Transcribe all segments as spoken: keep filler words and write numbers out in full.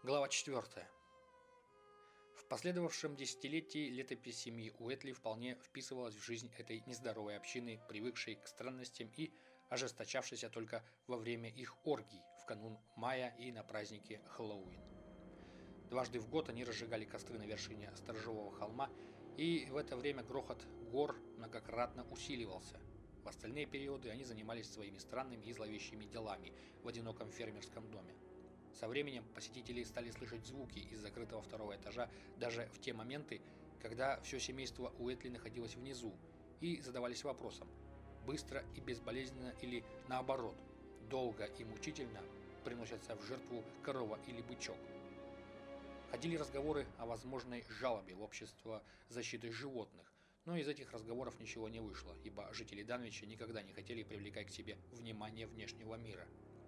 Глава четвёртая. В последовавшем десятилетии летопись семьи Уэтли вполне вписывалась в жизнь этой нездоровой общины, привыкшей к странностям и ожесточавшейся только во время их оргий в канун мая и на празднике Хэллоуин. Дважды в год они разжигали костры на вершине сторожевого холма, и в это время грохот гор многократно усиливался. В остальные периоды они занимались своими странными и зловещими делами в одиноком фермерском доме. Со временем посетители стали слышать звуки из закрытого второго этажа даже в те моменты, когда все семейство Уэтли находилось внизу, и задавались вопросом: быстро и безболезненно или наоборот, долго и мучительно приносятся в жертву корова или бычок. Ходили разговоры о возможной жалобе в общество защиты животных, но из этих разговоров ничего не вышло, ибо жители Данвича никогда не хотели привлекать к себе внимание внешнего мира.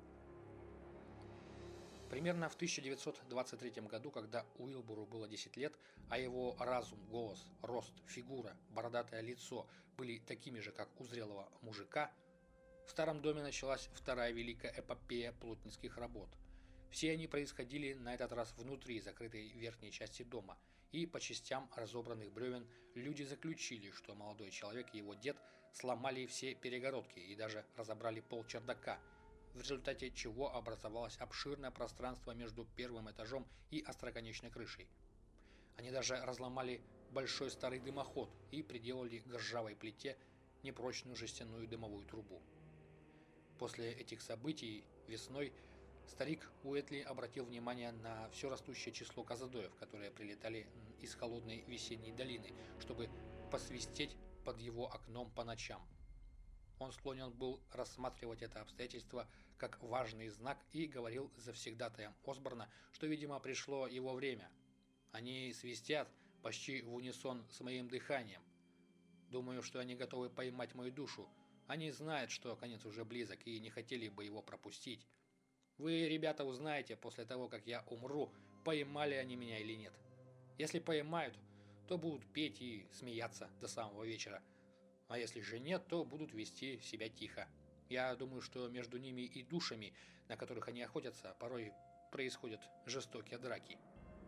Примерно в тысяча девятьсот двадцать третьем году, когда Уилбуру было десять лет, а его разум, голос, рост, фигура, бородатое лицо были такими же, как у зрелого мужика, в старом доме началась вторая великая эпопея плотницких работ. Все они происходили на этот раз внутри закрытой верхней части дома, и по частям разобранных бревен люди заключили, что молодой человек и его дед сломали все перегородки и даже разобрали пол чердака, в результате чего образовалось обширное пространство между первым этажом и остроконечной крышей. Они даже разломали большой старый дымоход и приделали к ржавой плите непрочную жестяную дымовую трубу. После этих событий весной старик Уэтли обратил внимание на все растущее число казадоев, которые прилетали из холодной весенней долины, чтобы посвистеть под его окном по ночам. Он склонен был рассматривать это обстоятельство как важный знак и говорил завсегдатаям Осборна, что, видимо, пришло его время. Они свистят почти в унисон с моим дыханием. Думаю, что они готовы поймать мою душу. Они знают, что конец уже близок, и не хотели бы его пропустить. Вы, ребята, узнаете после того, как я умру, поймали они меня или нет. Если поймают, то будут петь и смеяться до самого вечера. А если же нет, то будут вести себя тихо. Я думаю, что между ними и душами, на которых они охотятся, порой происходят жестокие драки.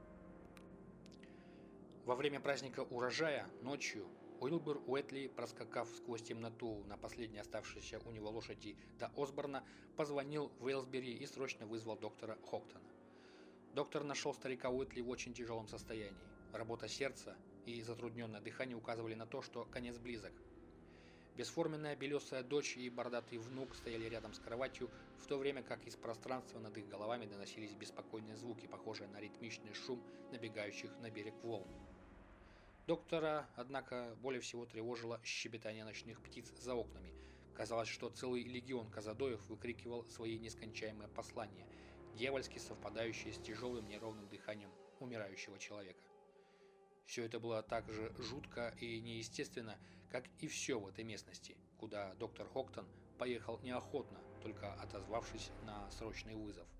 Во время праздника урожая, ночью, Уилбур Уэтли, проскакав сквозь темноту на последней оставшейся у него лошади до Осборна, позвонил в Эйлсбери и срочно вызвал доктора Хоктона. Доктор нашел старика Уэтли в очень тяжелом состоянии. Работа сердца и затрудненное дыхание указывали на то, что конец близок. Бесформенная белесая дочь и бородатый внук стояли рядом с кроватью, в то время как из пространства над их головами доносились беспокойные звуки, похожие на ритмичный шум набегающих на берег волн. Доктора, однако, более всего тревожило щебетание ночных птиц за окнами. Казалось, что целый легион казадоев выкрикивал свои нескончаемые послания, дьявольски совпадающие с тяжелым неровным дыханием умирающего человека. Все это было так же жутко и неестественно, как и все в этой местности, куда доктор Хоктон поехал неохотно, только отозвавшись на срочный вызов.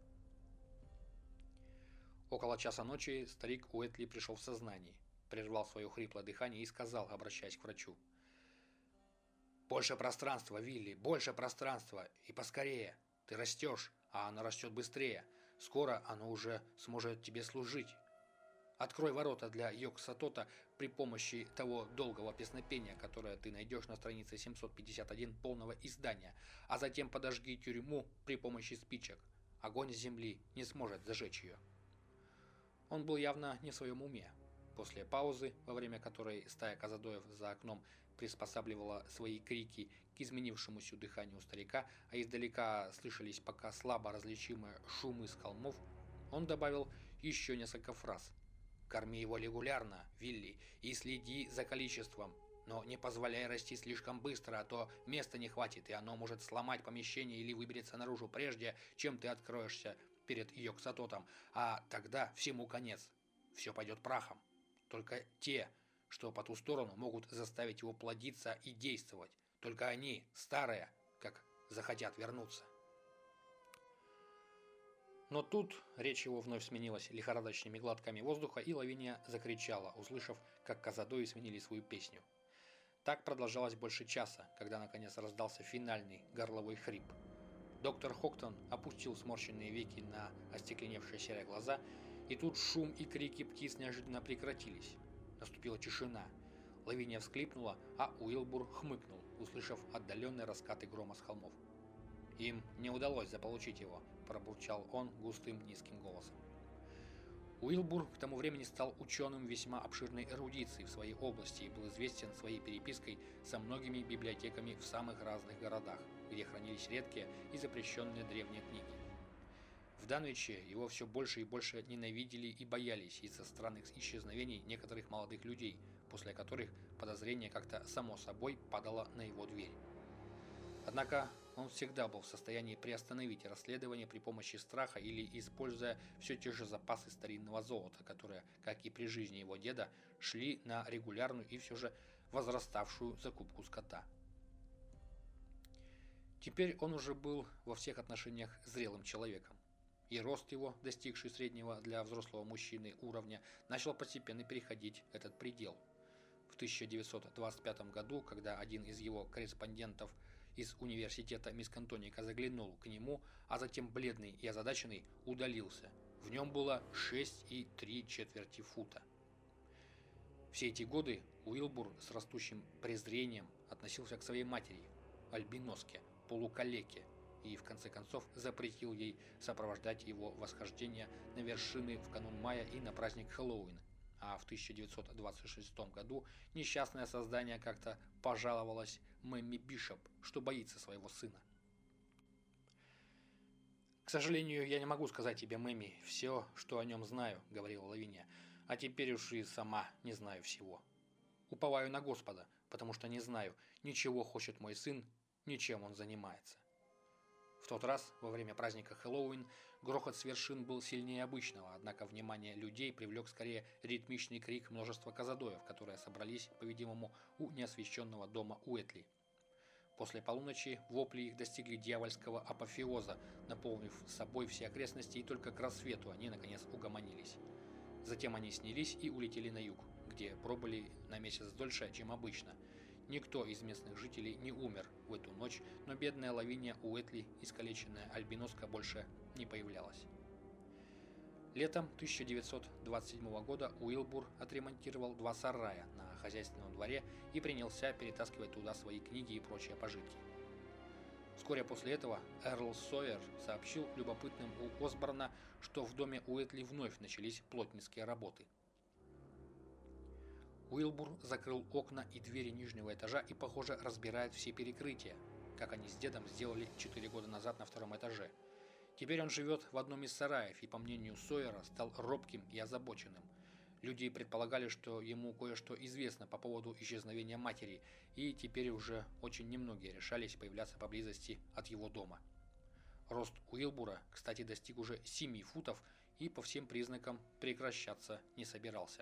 Около часа ночи старик Уэтли пришел в сознание, прервал свое хриплое дыхание и сказал, обращаясь к врачу: «Больше пространства, Вилли, больше пространства, и поскорее. Ты растешь, а оно растет быстрее. Скоро оно уже сможет тебе служить. Открой ворота для Йог-Сатота при помощи того долгого песнопения, которое ты найдешь на странице семьсот пятьдесят один полного издания, а затем подожги тюрьму при помощи спичек. Огонь с земли не сможет зажечь ее». Он был явно не в своем уме. После паузы, во время которой стая казадоев за окном приспосабливала свои крики к изменившемуся дыханию старика, а издалека слышались пока слабо различимые шумы с холмов, он добавил еще несколько фраз. «Корми его регулярно, Вилли, и следи за количеством, но не позволяй расти слишком быстро, а то места не хватит, и оно может сломать помещение или выберется наружу прежде, чем ты откроешься перед Йог-Сатотом, а тогда всему конец. Все пойдет прахом. Только те, что по ту сторону, могут заставить его плодиться и действовать. Только они, старые, как захотят вернуться». Но тут речь его вновь сменилась лихорадочными глотками воздуха, и Лавиния закричала, услышав, как казадои сменили свою песню. Так продолжалось больше часа, когда наконец раздался финальный горловой хрип. Доктор Хоктон опустил сморщенные веки на остекленевшие серые глаза, и тут шум и крики птиц неожиданно прекратились. Наступила тишина. Лавиния всклипнула, а Уилбур хмыкнул, услышав отдаленные раскаты грома с холмов. «Им не удалось заполучить его», – пробурчал он густым низким голосом. Уилбур к тому времени стал ученым весьма обширной эрудиции в своей области и был известен своей перепиской со многими библиотеками в самых разных городах, где хранились редкие и запрещенные древние книги. В Данвиче его все больше и больше ненавидели и боялись из-за странных исчезновений некоторых молодых людей, после которых подозрение как-то само собой падало на его дверь. Однако он всегда был в состоянии приостановить расследование при помощи страха или используя все те же запасы старинного золота, которые, как и при жизни его деда, шли на регулярную и все же возраставшую закупку скота. Теперь он уже был во всех отношениях зрелым человеком, и рост его, достигший среднего для взрослого мужчины уровня, начал постепенно переходить этот предел. В тысяча девятьсот двадцать пятом году, когда один из его корреспондентов из университета Мискантоника заглянул к нему, а затем бледный и озадаченный удалился. В нем было шесть и три четверти фута. Все эти годы Уилбур с растущим презрением относился к своей матери, альбиноске, полукалеке, и в конце концов запретил ей сопровождать его восхождение на вершины в канун мая и на праздник Хэллоуин. А в тысяча девятьсот двадцать шестом году несчастное создание как-то пожаловалось Мэмми Бишоп, что боится своего сына. «К сожалению, я не могу сказать тебе, Мэмми, все, что о нем знаю», — говорила Лавиния, — «а теперь уж и сама не знаю всего. Уповаю на Господа, потому что не знаю, ничего хочет мой сын, ничем он занимается». В тот раз, во время праздника Хэллоуин, грохот с вершин был сильнее обычного, однако внимание людей привлек скорее ритмичный крик множества казадоев, которые собрались, по-видимому, у неосвещенного дома Уэтли. После полуночи вопли их достигли дьявольского апофеоза, наполнив собой все окрестности, и только к рассвету они, наконец, угомонились. Затем они снялись и улетели на юг, где пробыли на месяц дольше, чем обычно. Никто из местных жителей не умер в эту ночь, но бедная Лавиния Уэтли, искалеченная альбиноска, больше не появлялась. Летом тысяча девятьсот двадцать седьмого года Уилбур отремонтировал два сарая на хозяйственном дворе и принялся перетаскивать туда свои книги и прочие пожитки. Вскоре после этого Эрл Сойер сообщил любопытным у Осборна, что в доме Уэтли вновь начались плотницкие работы. Уилбур закрыл окна и двери нижнего этажа и, похоже, разбирает все перекрытия, как они с дедом сделали четыре года назад на втором этаже. Теперь он живет в одном из сараев и, по мнению Сойера, стал робким и озабоченным. Люди предполагали, что ему кое-что известно по поводу исчезновения матери, и теперь уже очень немногие решались появляться поблизости от его дома. Рост Уилбура, кстати, достиг уже семи футов и по всем признакам прекращаться не собирался.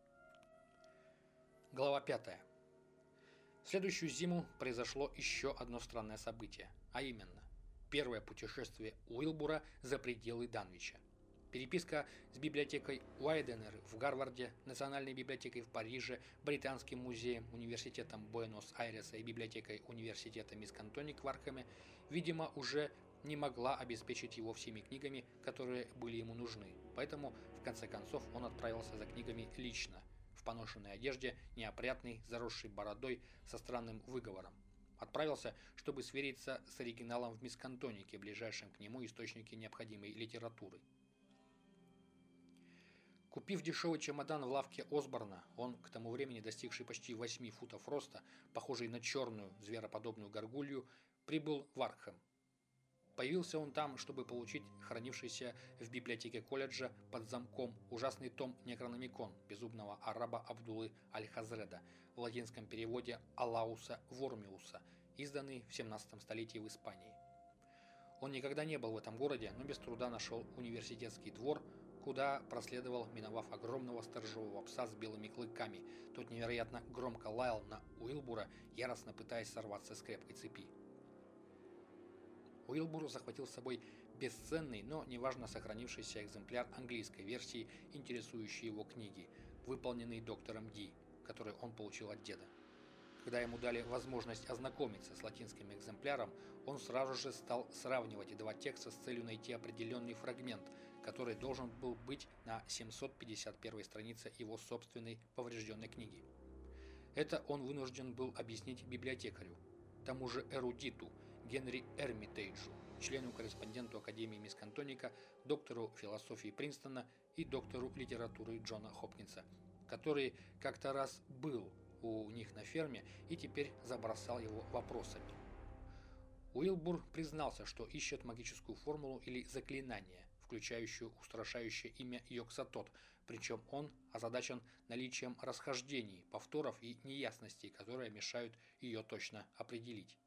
Глава пятая. В следующую зиму произошло еще одно странное событие, а именно первое путешествие Уилбура за пределы Данвича. Переписка с библиотекой Уайденер в Гарварде, Национальной библиотекой в Париже, Британским музеем, Университетом Буэнос-Айреса и библиотекой Университета Мискантоник в Аркхеме, видимо, уже не могла обеспечить его всеми книгами, которые были ему нужны, поэтому в конце концов он отправился за книгами лично, в поношенной одежде, неопрятный, заросший бородой, со странным выговором. Отправился, чтобы свериться с оригиналом в Мискантонике, ближайшем к нему источнике необходимой литературы. Купив дешевый чемодан в лавке Осборна, он, к тому времени достигший почти восьми футов роста, похожий на черную звероподобную горгулью, прибыл в Аркхем. Появился он там, чтобы получить хранившийся в библиотеке колледжа под замком ужасный том Некрономикон безумного араба Абдуллы Аль-Хазреда в латинском переводе Алауса Вормиуса, изданный в семнадцатом столетии в Испании. Он никогда не был в этом городе, но без труда нашел университетский двор, куда проследовал, миновав огромного сторожевого пса с белыми клыками. Тот невероятно громко лаял на Уилбура, яростно пытаясь сорваться с крепкой цепи. Уилбур захватил с собой бесценный, но неважно сохранившийся экземпляр английской версии интересующей его книги, выполненный доктором Ди, который он получил от деда. Когда ему дали возможность ознакомиться с латинским экземпляром, он сразу же стал сравнивать два текста с целью найти определенный фрагмент, который должен был быть на семьсот пятьдесят первой странице его собственной поврежденной книги. Это он вынужден был объяснить библиотекарю, тому же эрудиту Генри Эрмитейджу, члену-корреспонденту Академии Мискантоника, доктору философии Принстона и доктору литературы Джона Хопкинса, который как-то раз был у них на ферме и теперь забросал его вопросами. Уилбур признался, что ищет магическую формулу или заклинание, включающую устрашающее имя Йог-Сатот, причем он озадачен наличием расхождений, повторов и неясностей, которые мешают ее точно определить.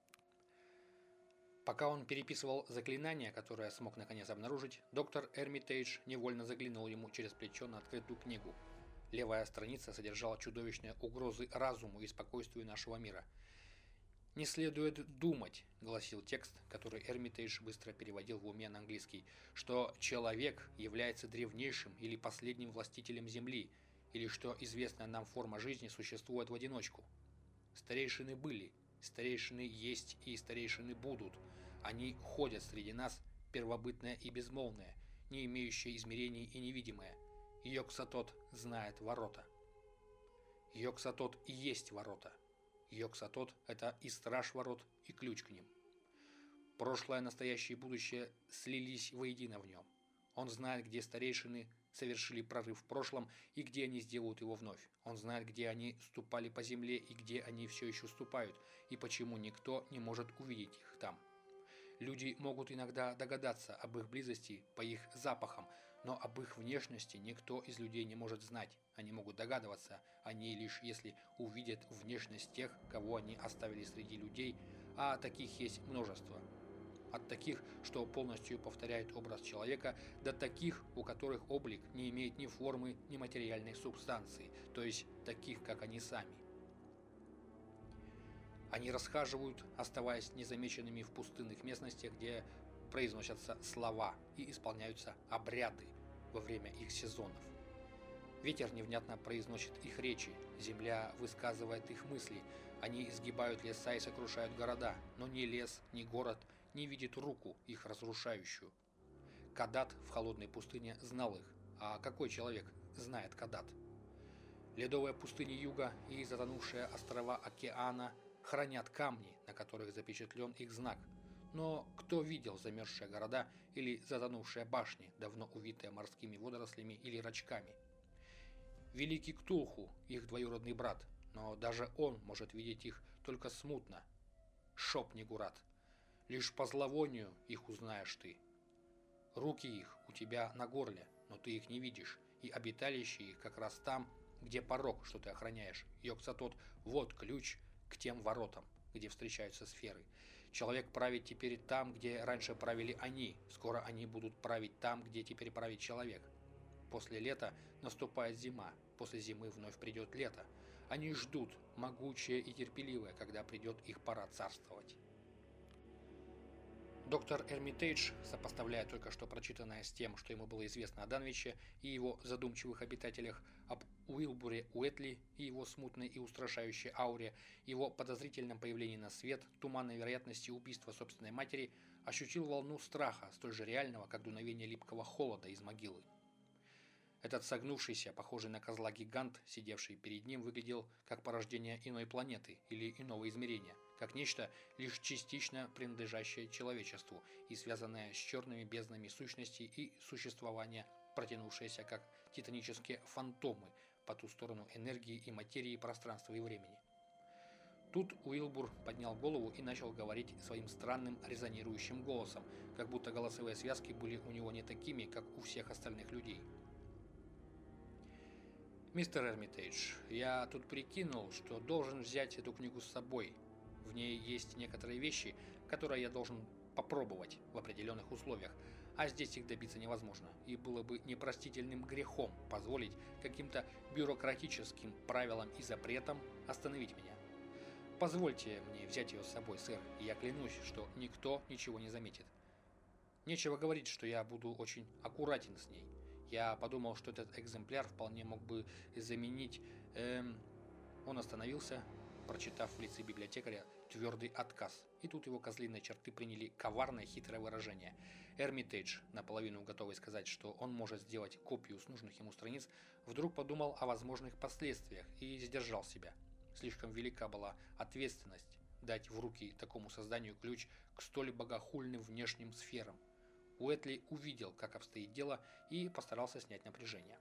Пока он переписывал заклинание, которое смог наконец обнаружить, доктор Эрмитейдж невольно заглянул ему через плечо на открытую книгу. Левая страница содержала чудовищные угрозы разуму и спокойствию нашего мира. «Не следует думать», — гласил текст, который Эрмитейдж быстро переводил в уме на английский, «что человек является древнейшим или последним властителем Земли, или что известная нам форма жизни существует в одиночку. Старейшины были, старейшины есть и старейшины будут. Они ходят среди нас, первобытное и безмолвное, не имеющее измерений и невидимое. Йог-Сатот знает ворота». Йог-Сатот и есть ворота. Йог-Сатот – это и страж ворот, и ключ к ним. Прошлое, настоящее и будущее слились воедино в нем. Он знает, где старейшины совершили прорыв в прошлом и где они сделают его вновь. Он знает, где они ступали по земле и где они все еще ступают, и почему никто не может увидеть их там. Люди могут иногда догадаться об их близости по их запахам, но об их внешности никто из людей не может знать. Они могут догадываться о ней лишь если увидят внешность тех, кого они оставили среди людей, а таких есть множество. От таких, что полностью повторяют образ человека, до таких, у которых облик не имеет ни формы, ни материальной субстанции, то есть таких, как они сами. Они расхаживают, оставаясь незамеченными в пустынных местностях, где произносятся слова и исполняются обряды во время их сезонов. Ветер невнятно произносит их речи, земля высказывает их мысли, они изгибают леса и сокрушают города, но ни лес, ни город не видит руку их разрушающую. Кадат в холодной пустыне знал их, а какой человек знает Кадат? Ледовые пустыни юга и затонувшие острова океана хранят камни, на которых запечатлен их знак. Но кто видел замерзшие города или затонувшие башни, давно увитые морскими водорослями или рачками? Великий Ктулху, их двоюродный брат, но даже он может видеть их только смутно. Шоп-Нигурат, лишь по зловонию их узнаешь ты. Руки их у тебя на горле, но ты их не видишь, и обиталище их как раз там, где порог, что ты охраняешь. Йог-Сатот, вот ключ к тем воротам, где встречаются сферы. Человек правит теперь там, где раньше правили они. Скоро они будут править там, где теперь правит человек. После лета наступает зима. После зимы вновь придет лето. Они ждут, могучие и терпеливые, когда придет их пора царствовать. Доктор Эрмитейдж, сопоставляя только что прочитанное с тем, что ему было известно о Данвиче и его задумчивых обитателях, об Уилбуре Уэтли и его смутной и устрашающей ауре, его подозрительном появлении на свет, туманной вероятности убийства собственной матери, ощутил волну страха, столь же реального, как дуновение липкого холода из могилы. Этот согнувшийся, похожий на козла гигант, сидевший перед ним, выглядел как порождение иной планеты или иного измерения, как нечто, лишь частично принадлежащее человечеству и связанное с черными безднами сущности и существования, протянувшееся как титанические фантомы по ту сторону энергии и материи, пространства и времени. Тут Уилбур поднял голову и начал говорить своим странным резонирующим голосом, как будто голосовые связки были у него не такими, как у всех остальных людей. «Мистер Эрмитейдж, я тут прикинул, что должен взять эту книгу с собой. В ней есть некоторые вещи, которые я должен попробовать в определенных условиях, а здесь их добиться невозможно, и было бы непростительным грехом позволить каким-то бюрократическим правилам и запретам остановить меня. Позвольте мне взять ее с собой, сэр, и я клянусь, что никто ничего не заметит. Нечего говорить, что я буду очень аккуратен с ней. Я подумал, что этот экземпляр вполне мог бы заменить...» эм... Он остановился, прочитав в лице библиотекаря твердый отказ. И тут его козлиные черты приняли коварное хитрое выражение. Эрмитейдж, наполовину готовый сказать, что он может сделать копию с нужных ему страниц, вдруг подумал о возможных последствиях и сдержал себя. Слишком велика была ответственность дать в руки такому созданию ключ к столь богохульным внешним сферам. Уэтли увидел, как обстоит дело, и постарался снять напряжение.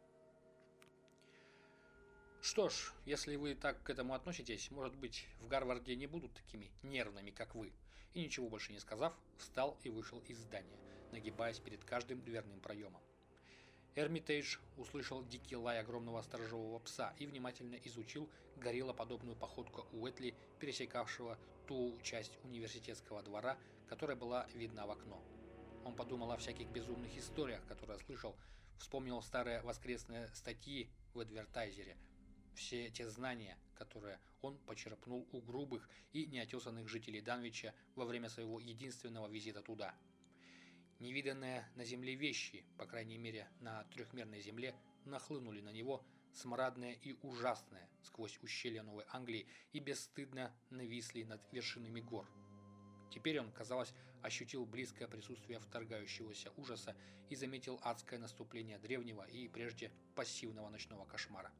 «Что ж, если вы так к этому относитесь, может быть, в Гарварде не будут такими нервными, как вы». И ничего больше не сказав, встал и вышел из здания, нагибаясь перед каждым дверным проемом. Эрмитейдж услышал дикий лай огромного сторожевого пса и внимательно изучил гориллоподобную походку Уэтли, пересекавшего ту часть университетского двора, которая была видна в окно. Он подумал о всяких безумных историях, которые слышал, вспомнил старые воскресные статьи в Адвертайзере, все те знания, которые он почерпнул у грубых и неотесанных жителей Данвича во время своего единственного визита туда. Невиданные на земле вещи, по крайней мере на трехмерной земле, нахлынули на него, смрадные и ужасные, сквозь ущелья Новой Англии, и бесстыдно нависли над вершинами гор. Теперь он, казалось, ощутил близкое присутствие вторгающегося ужаса и заметил адское наступление древнего и прежде пассивного ночного кошмара.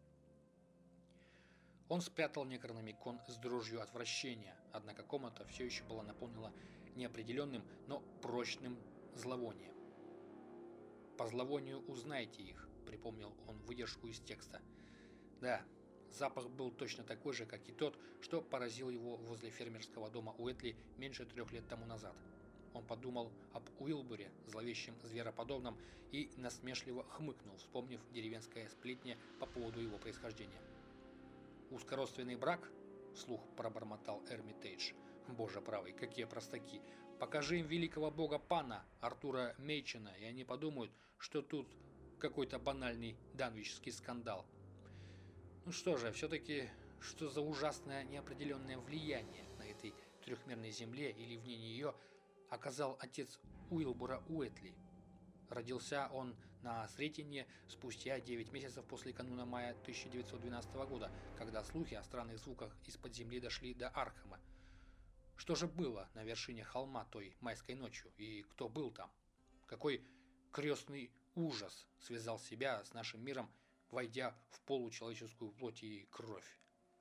Он спрятал Некрономикон с дрожью отвращения, однако комната все еще была наполнена неопределенным, но прочным зловонием. «По зловонию узнаете их», — припомнил он выдержку из текста. Да, запах был точно такой же, как и тот, что поразил его возле фермерского дома Уэтли меньше трех лет тому назад. Он подумал об Уилбуре, зловещем звероподобном, и насмешливо хмыкнул, вспомнив деревенское сплетни по поводу его происхождения. «Узкородственный брак?» — вслух пробормотал Эрмитейдж. «Боже правый, какие простаки! Покажи им великого бога Пана, Артура Мейчена, и они подумают, что тут какой-то банальный данвичский скандал. Ну что же, все-таки, что за ужасное неопределенное влияние на этой трехмерной земле или вне нее оказал отец Уилбура Уэтли? Родился он на Сретенье спустя девять месяцев после кануна мая тысяча девятьсот двенадцатого года, когда слухи о странных звуках из-под земли дошли до Аркхема. Что же было на вершине холма той майской ночью, и кто был там? Какой крестный ужас связал себя с нашим миром, войдя в получеловеческую плоть и кровь?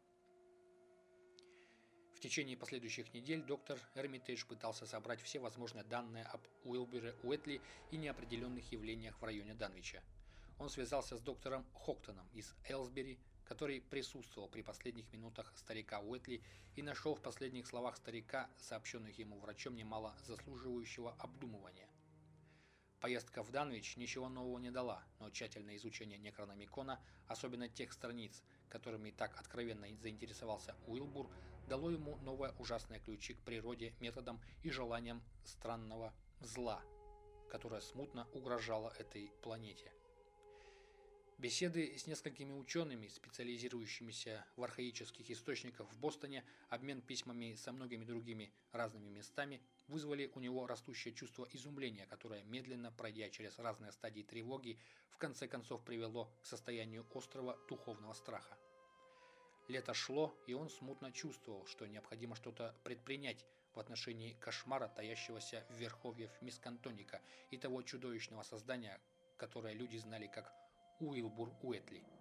В течение последующих недель доктор Эрмитейдж пытался собрать все возможные данные об Уилбуре Уэтли и неопределенных явлениях в районе Данвича. Он связался с доктором Хоктоном из Элсбери, который присутствовал при последних минутах старика Уэтли, и нашел в последних словах старика, сообщенных ему врачом, немало заслуживающего обдумывания. Поездка в Данвич ничего нового не дала, но тщательное изучение Некрономикона, особенно тех страниц, которыми так откровенно заинтересовался Уилбур, дало ему новые ужасные ключи к природе, методам и желаниям странного зла, которое смутно угрожало этой планете. Беседы с несколькими учеными, специализирующимися в архаических источниках в Бостоне, обмен письмами со многими другими разными местами вызвали у него растущее чувство изумления, которое, медленно пройдя через разные стадии тревоги, в конце концов привело к состоянию острого духовного страха. Лето шло, и он смутно чувствовал, что необходимо что-то предпринять в отношении кошмара, таящегося в верховьях Мискантоника и того чудовищного создания, которое люди знали как Уилбур Уэтли.